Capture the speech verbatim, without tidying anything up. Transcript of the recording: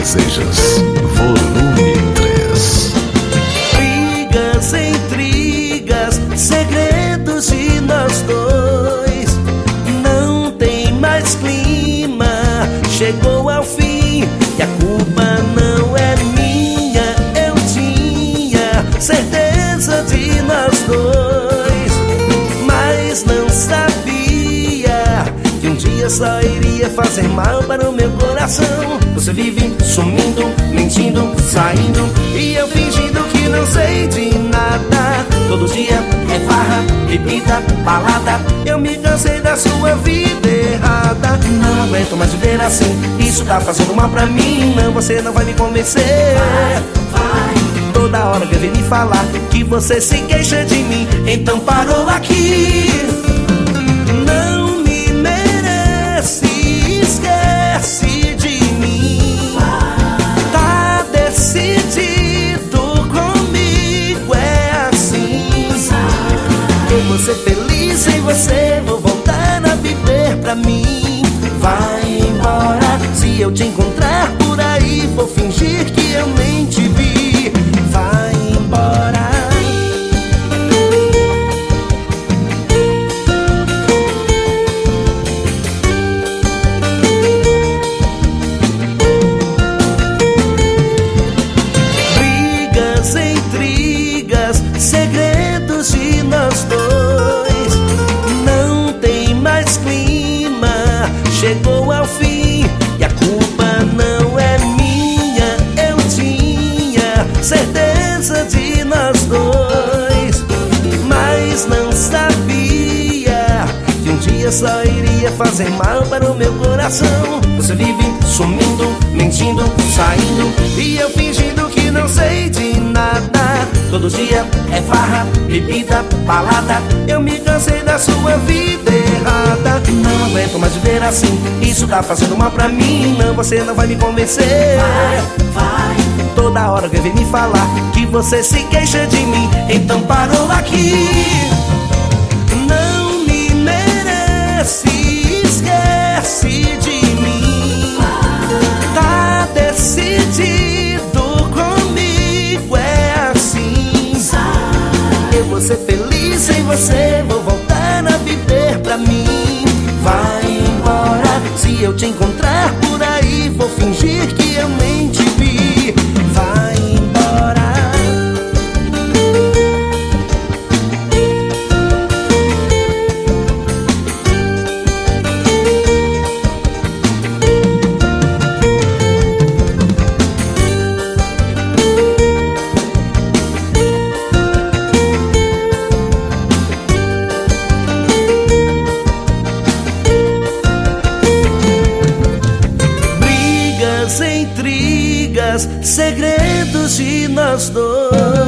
desejos, volume três. Brigas, intrigas, segredos de nós dois. Não tem mais clima, chegou ao fim e a culpa não é minha. Eu tinha certeza de nós dois, mas não sabia que um dia só iria fazer mal para o meu coração. Você vive sumindo, mentindo, saindo e eu fingindo que não sei de nada. Todo dia é farra, bebida, balada. Eu me cansei da sua vida errada. Não aguento mais viver assim, isso tá fazendo mal pra mim. Não, você não vai me convencer. Vai, vai. Toda hora que vem me falar que você se queixa de mim, então parou aqui. Não me merece, esquece de mim. Tá decidido, comigo é assim. Eu vou ser feliz sem você, vou voltar a viver pra mim. Vai embora, se eu te encontrar por aí, vou fingir que eu nem te vi. Vai embora. Brigas, intrigas, segredos de nós dois. Não tem mais clima, chegou ao fim e a culpa não é minha. Eu tinha certeza de nós dois, mas não sabia que um dia só iria fazer mal para o meu coração. Você vive sumindo, mentindo, saindo e eu fingindo que não sei de nada. Todo dia é farra, bebida, balada. Eu me cansei da sua vida errada. Não aguento mais viver assim, isso tá fazendo mal pra mim. Não, você não vai me convencer. Vai, vai. Toda hora que vem me falar que você se queixa de mim, então parou aqui. Não me merece, esquece de mim. Tá decidido, comigo é assim. Eu vou ser feliz sem você, vou voltar a viver pra mim. Vai embora, se eu te encontrar por aí, vou fingir que eu nem te vi. Vai embora. Brigas, intrigas, segredos de nós dois.